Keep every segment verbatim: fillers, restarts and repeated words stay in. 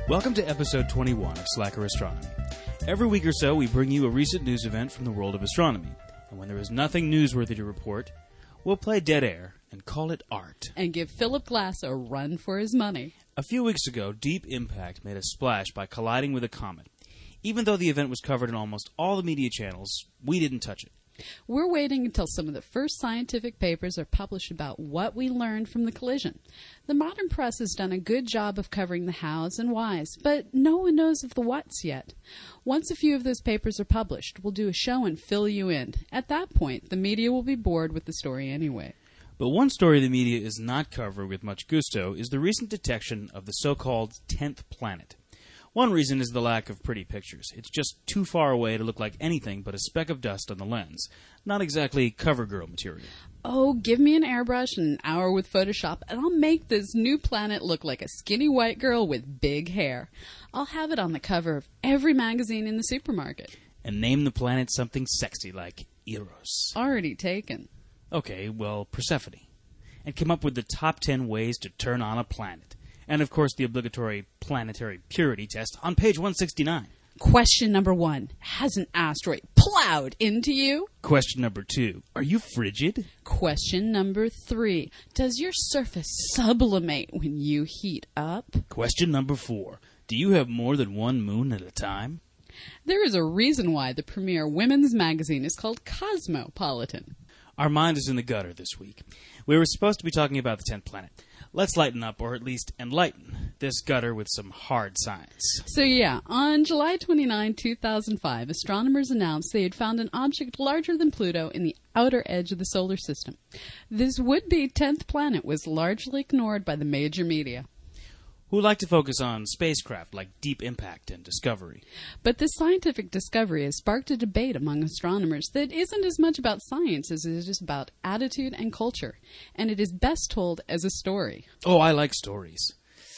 Welcome to episode twenty-one of Slacker Astronomy. Every week or so, we bring you a recent news event from the world of astronomy. And when there is nothing newsworthy to report, we'll play dead air and call it art. And give Philip Glass a run for his money. A few weeks ago, Deep Impact made a splash by colliding with a comet. Even though the event was covered in almost all the media channels, we didn't touch it. We're waiting until some of the first scientific papers are published about what we learned from the collision. The modern press has done a good job of covering the hows and whys, but no one knows of the whats yet. Once a few of those papers are published, we'll do a show and fill you in. At that point, the media will be bored with the story anyway. But one story the media is not covering with much gusto is the recent detection of the so-called tenth planet. One reason is the lack of pretty pictures. It's just too far away to look like anything but a speck of dust on the lens. Not exactly cover girl material. Oh, give me an airbrush and an hour with Photoshop, and I'll make this new planet look like a skinny white girl with big hair. I'll have it on the cover of every magazine in the supermarket. And name the planet something sexy like Eros. Already taken. Okay, well, Persephone. And come up with the top ten ways to turn on a planet. And, of course, the obligatory planetary purity test on page one sixty-nine. Question number one. Has an asteroid plowed into you? Question number two. Are you frigid? Question number three. Does your surface sublimate when you heat up? Question number four. Do you have more than one moon at a time? There is a reason why the premier women's magazine is called Cosmopolitan. Our mind is in the gutter this week. We were supposed to be talking about the tenth planet. Let's lighten up, or at least enlighten, this gutter with some hard science. So yeah, on July twenty-ninth, two thousand five, astronomers announced they had found an object larger than Pluto in the outer edge of the solar system. This would-be tenth planet was largely ignored by the major media, who like to focus on spacecraft like Deep Impact and Discovery. But this scientific discovery has sparked a debate among astronomers that isn't as much about science as it is about attitude and culture, and it is best told as a story. Oh, I like stories.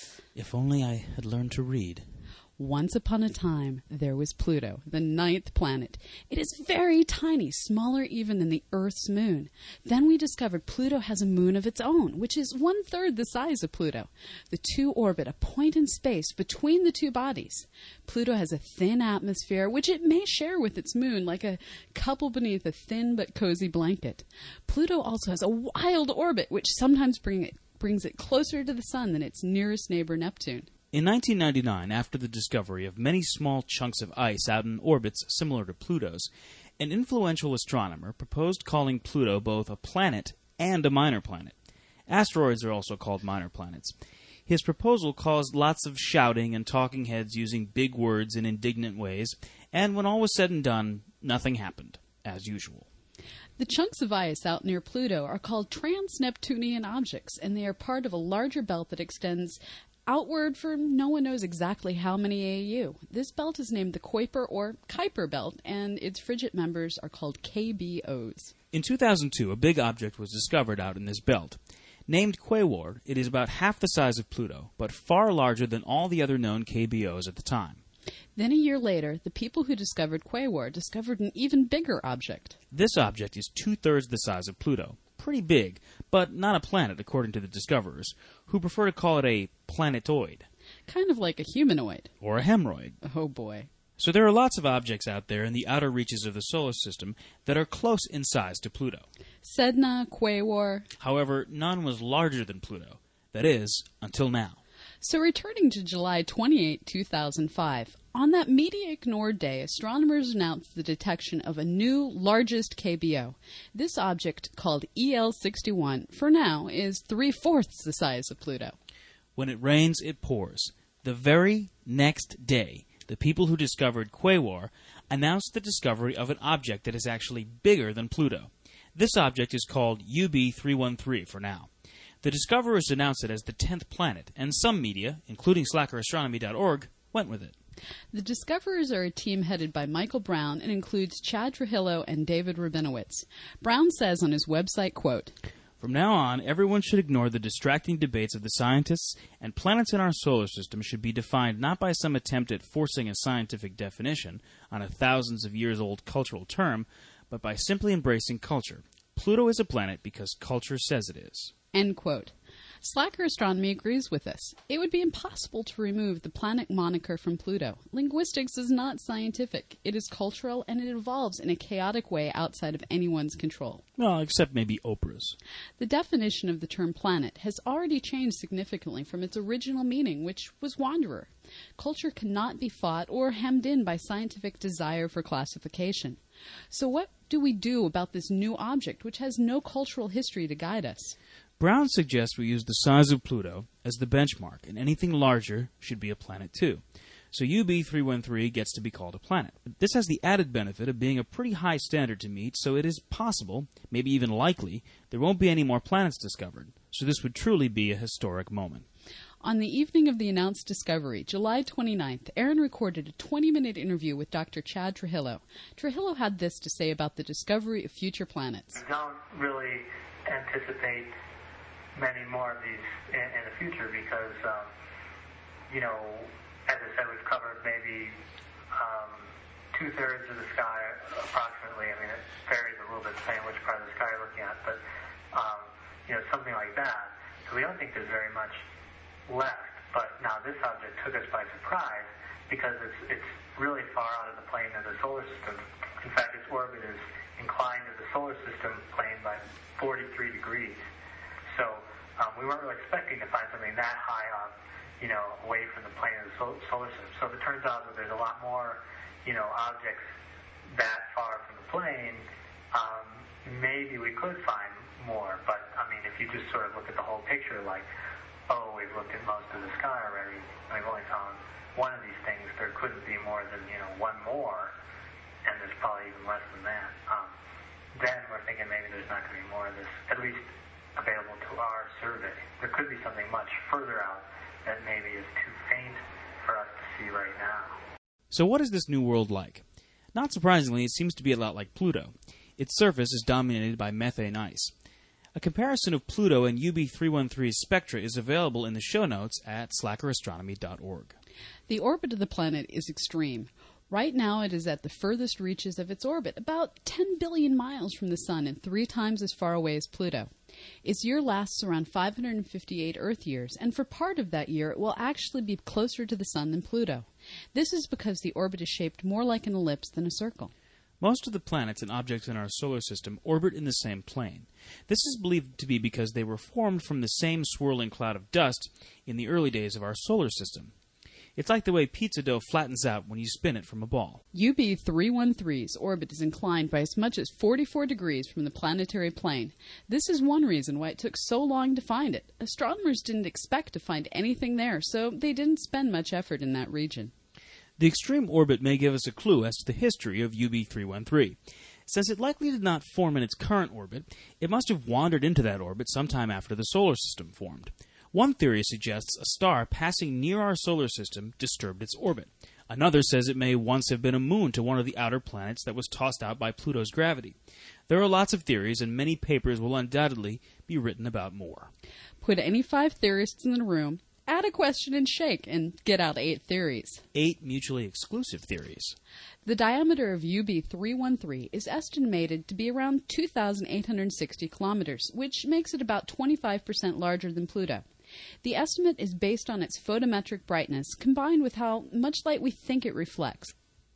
If only I had learned to read. Once upon a time, there was Pluto, the ninth planet. It is very tiny, smaller even than the Earth's moon. Then we discovered Pluto has a moon of its own, which is one-third the size of Pluto. The two orbit a point in space between the two bodies. Pluto has a thin atmosphere, which it may share with its moon, like a couple beneath a thin but cozy blanket. Pluto also has a wild orbit, which sometimes bring it, brings it closer to the sun than its nearest neighbor, Neptune. In nineteen ninety-nine, after the discovery of many small chunks of ice out in orbits similar to Pluto's, an influential astronomer proposed calling Pluto both a planet and a minor planet. Asteroids are also called minor planets. His proposal caused lots of shouting and talking heads using big words in indignant ways, and when all was said and done, nothing happened, as usual. The chunks of ice out near Pluto are called trans-Neptunian objects, and they are part of a larger belt that extends outward for no one knows exactly how many A U. This belt is named the Kuiper or Kuiper belt, and its frigid members are called K B Os. In two thousand two, a big object was discovered out in this belt. Named Quaoar, it is about half the size of Pluto, but far larger than all the other known K B Os at the time. Then a year later, the people who discovered Quaoar discovered an even bigger object. This object is two-thirds the size of Pluto. Pretty big, but not a planet, according to the discoverers, who prefer to call it a planetoid. Kind of like a humanoid. Or a hemorrhoid. Oh boy. So there are lots of objects out there in the outer reaches of the solar system that are close in size to Pluto. Sedna, Quaoar. However, none was larger than Pluto. That is, until now. So returning to July twenty-eighth, two thousand five, on that media-ignored day, astronomers announced the detection of a new, largest K B O. This object, called E L sixty-one, for now, is three-fourths the size of Pluto. When it rains, it pours. The very next day, the people who discovered Quaoar announced the discovery of an object that is actually bigger than Pluto. This object is called U B three one three for now. The discoverers announced it as the tenth planet, and some media, including slacker astronomy dot org, went with it. The discoverers are a team headed by Michael Brown and includes Chad Trujillo and David Rabinowitz. Brown says on his website, quote, "From now on, everyone should ignore the distracting debates of the scientists, and planets in our solar system should be defined not by some attempt at forcing a scientific definition on a thousands of years old cultural term, but by simply embracing culture. Pluto is a planet because culture says it is." End quote. Slacker Astronomy agrees with us. It would be impossible to remove the planet moniker from Pluto. Linguistics is not scientific. It is cultural, and it evolves in a chaotic way outside of anyone's control. Well, except maybe Oprah's. The definition of the term planet has already changed significantly from its original meaning, which was wanderer. Culture cannot be fought or hemmed in by scientific desire for classification. So what do we do about this new object, which has no cultural history to guide us? Brown suggests we use the size of Pluto as the benchmark, and anything larger should be a planet too. So U B three one three gets to be called a planet. This has the added benefit of being a pretty high standard to meet, so it is possible, maybe even likely, there won't be any more planets discovered. So this would truly be a historic moment. On the evening of the announced discovery, July twenty-ninth, Aaron recorded a twenty-minute interview with Doctor Chad Trujillo. Trujillo had this to say about the discovery of future planets. We don't really anticipate many more of these in, in the future because, um, you know, as I said, we've covered maybe um, two-thirds of the sky approximately. I mean, it varies a little bit depending on which part of the sky you're looking at, but, um, you know, something like that. So we don't think there's very much left. But now this object took us by surprise because it's, it's really far out of the plane of the solar system. In fact, its orbit is inclined to the solar system plane by forty-three degrees. So um, we weren't really expecting to find something that high up, you know, away from the plane of the sol- solar system. So if it turns out that there's a lot more, you know, objects that far from the plane, um, maybe we could find more. But, I mean, if you just sort of look at the whole picture, like, oh, we've looked at most of the sky already, and we've only found one of these things, there couldn't be more than, you know, one more, and there's probably even less than that. Um, then we're thinking maybe there's not going to be more of this, at least available to our survey. There could be something much further out that maybe is too faint for us to see right now. So what is this new world like? Not surprisingly, it seems to be a lot like Pluto. Its surface is dominated by methane ice. A comparison of Pluto and U B three one three's spectra is available in the show notes at slacker astronomy dot org. The orbit of the planet is extreme. Right now it is at the furthest reaches of its orbit, about ten billion miles from the Sun and three times as far away as Pluto. Its year lasts around five hundred fifty-eight Earth years, and for part of that year it will actually be closer to the Sun than Pluto. This is because the orbit is shaped more like an ellipse than a circle. Most of the planets and objects in our solar system orbit in the same plane. This is believed to be because they were formed from the same swirling cloud of dust in the early days of our solar system. It's like the way pizza dough flattens out when you spin it from a ball. U B three one three's orbit is inclined by as much as forty-four degrees from the planetary plane. This is one reason why it took so long to find it. Astronomers didn't expect to find anything there, so they didn't spend much effort in that region. The extreme orbit may give us a clue as to the history of U B three one three. Since it likely did not form in its current orbit, it must have wandered into that orbit sometime after the solar system formed. One theory suggests a star passing near our solar system disturbed its orbit. Another says it may once have been a moon to one of the outer planets that was tossed out by Pluto's gravity. There are lots of theories, and many papers will undoubtedly be written about more. Put any five theorists in a room, add a question and shake, and get out eight theories. Eight mutually exclusive theories. The diameter of U B three one three is estimated to be around two thousand eight hundred sixty kilometers, which makes it about twenty-five percent larger than Pluto. The estimate is based on its photometric brightness, combined with how much light we think it reflects.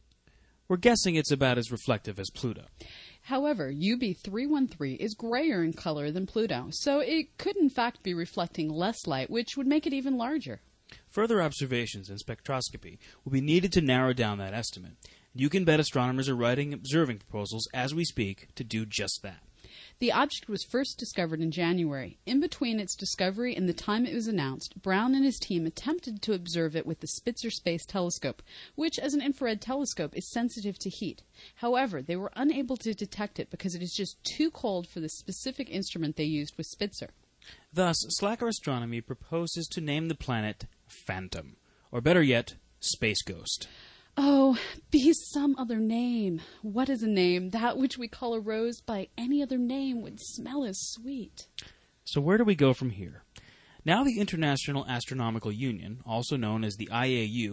We're guessing it's about as reflective as Pluto. However, U B three one three is grayer in color than Pluto, so it could in fact be reflecting less light, which would make it even larger. Further observations and spectroscopy will be needed to narrow down that estimate. You can bet astronomers are writing observing proposals as we speak to do just that. The object was first discovered in January. In between its discovery and the time it was announced, Brown and his team attempted to observe it with the Spitzer Space Telescope, which, as an infrared telescope, is sensitive to heat. However, they were unable to detect it because it is just too cold for the specific instrument they used with Spitzer. Thus, Slacker Astronomy proposes to name the planet Phantom, or better yet, Space Ghost. Oh, be some other name. What is a name? That which we call a rose by any other name would smell as sweet. So where do we go from here? Now the International Astronomical Union, also known as the I A U,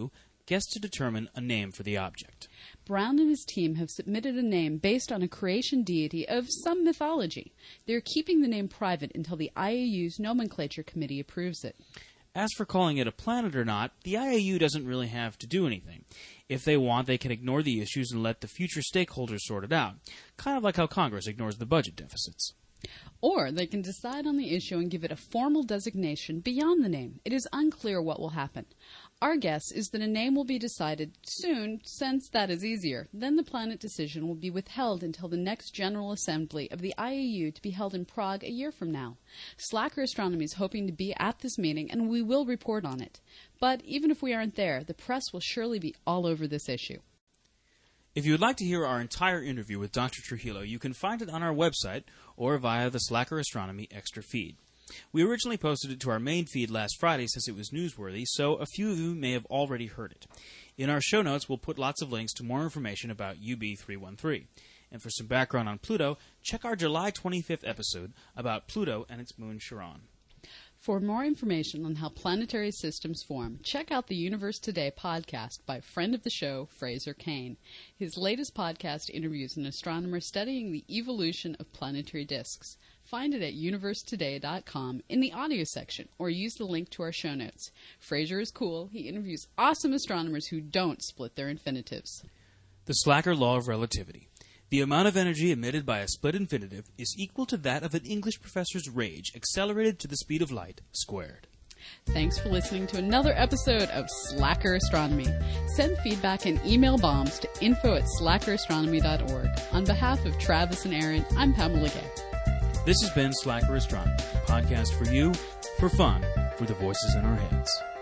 guessed to determine a name for the object. Brown and his team have submitted a name based on a creation deity of some mythology. They're keeping the name private until the I A U's nomenclature committee approves it. As for calling it a planet or not, the I A U doesn't really have to do anything. If they want, they can ignore the issues and let the future stakeholders sort it out, kind of like how Congress ignores the budget deficits. Or they can decide on the issue and give it a formal designation beyond the name. It is unclear what will happen. Our guess is that a name will be decided soon, since that is easier. Then the planet decision will be withheld until the next General Assembly of the I A U to be held in Prague a year from now. Slacker Astronomy is hoping to be at this meeting, and we will report on it. But even if we aren't there, the press will surely be all over this issue. If you would like to hear our entire interview with Doctor Trujillo, you can find it on our website or via the Slacker Astronomy Extra feed. We originally posted it to our main feed last Friday since it was newsworthy, so a few of you may have already heard it. In our show notes, we'll put lots of links to more information about U B three one three. And for some background on Pluto, check our July twenty-fifth episode about Pluto and its moon Charon. For more information on how planetary systems form, check out the Universe Today podcast by friend of the show, Fraser Kane. His latest podcast interviews an astronomer studying the evolution of planetary disks. Find it at universe today dot com in the audio section, or use the link to our show notes. Fraser is cool. He interviews awesome astronomers who don't split their infinitives. The Slacker Law of Relativity. The amount of energy emitted by a split infinitive is equal to that of an English professor's rage accelerated to the speed of light squared. Thanks for listening to another episode of Slacker Astronomy. Send feedback and email bombs to info at slacker astronomy dot org. On behalf of Travis and Aaron, I'm Pamela Gay. This has been Slacker Astronomy, a podcast for you, for fun, for the voices in our heads.